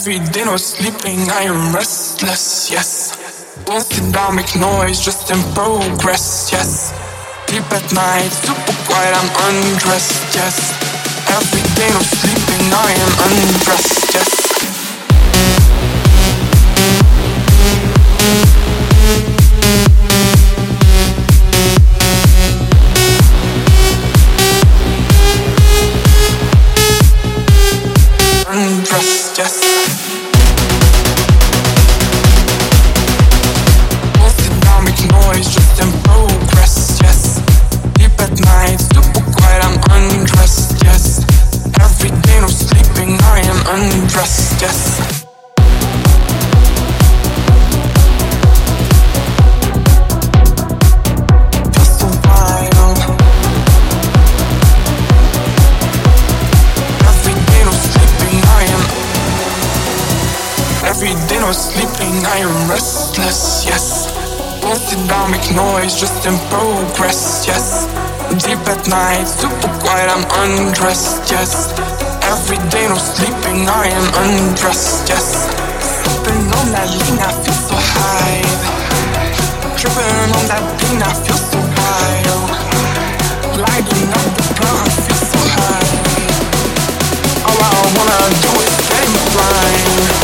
Every day no sleeping, I am restless, yes. Don't sit down, make noise, just in progress, yes. Deep at night, super quiet, I'm undressed, yes. Every day no sleeping, I am undressed, yes. Undressed, yes. Don't sit down, make noise, just in progress, yes. Deep at night, super quiet, I'm undressed, yes. Every day no sleeping, I am undressed, yes. Every day no sleeping, I am restless, yes. Don't sit down, make noise, just in progress, yes. Deep at night, super quiet, I'm undressed, yes. Every day no sleeping, I am undressed, yes. Sipping on that lean, I feel so high. Tripping on that bean, I feel so wild. Lighting up the ground, I feel so high. All I wanna do is stay blind.